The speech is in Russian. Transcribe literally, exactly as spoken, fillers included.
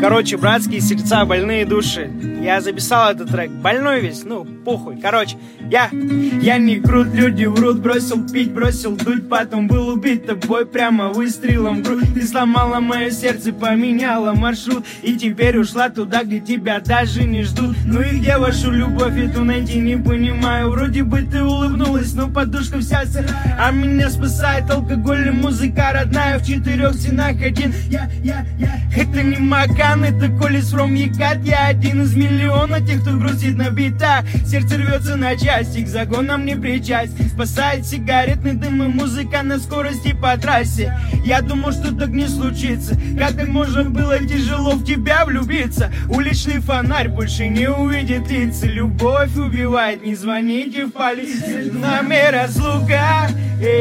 Короче, братские сердца, больные души. Я записал этот трек, больной весь, ну, похуй. Короче, я, я не крут, люди врут. Бросил пить, бросил дуть, потом был убит тобой прямо выстрелом в грудь. Ты сломала мое сердце, поменяла маршрут, и теперь ушла туда, где тебя даже не ждут. Ну и где вашу любовь эту найти, не понимаю. Вроде бы ты улыбнулась, но подушка вся сырая. А меня спасает алкоголь и музыка родная. В четырех стенах один я, я, я. Это не Макан, это Колес from Екат. Я один из миллиона тех, кто грустит на битах. Сердце рвется на части, к загонам не причасть. Спасает сигаретный дым и музыка на скорости по трассе. Я думал, что так не случится. Как так можно было тяжело в тебя влюбиться? Уличный фонарь больше не увидит лица. Любовь убивает, не звоните в полицию. Нами разлука.